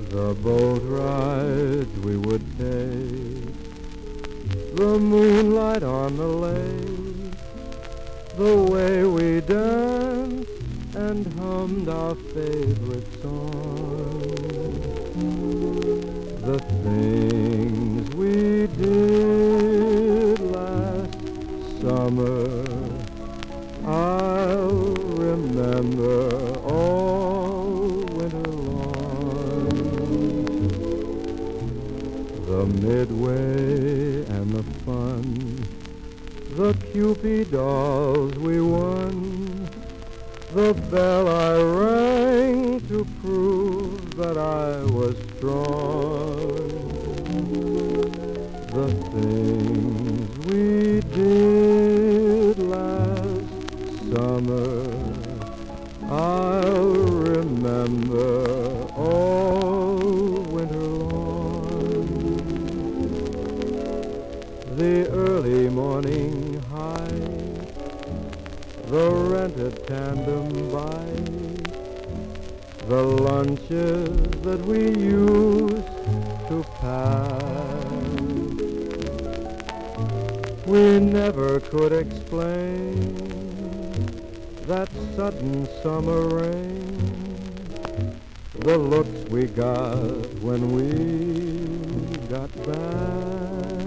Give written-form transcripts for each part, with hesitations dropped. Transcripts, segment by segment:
The boat rides we would take, the moonlight on the lake, the way we danced and hummed our favorite song, the things we did last summer, I'll remember all winter long. The midway and the fun, the Cupid dolls we won, the bell I rang to prove that I was strong, the things we did last summer, I'll remember all winter long. The early morning hike, the rented tandem bike, the lunches that we used to pack. We never could explain that sudden summer rain, the looks we got when we got back.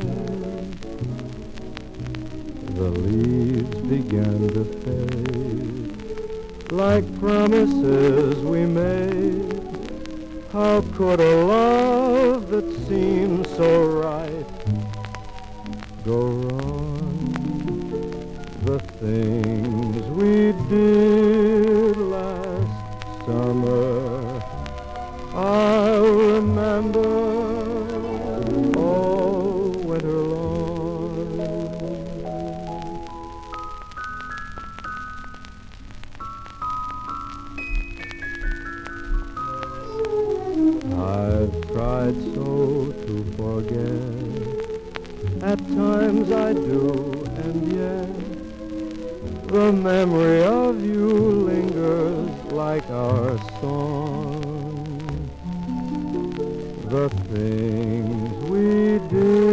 The leaves began to fade like promises we made. How could a love that seemed so right go wrong? The things we did last summer, I'll remember all winter long. I've tried so to forget, at times I do, and yet the memory of you lingers like our song. The things we did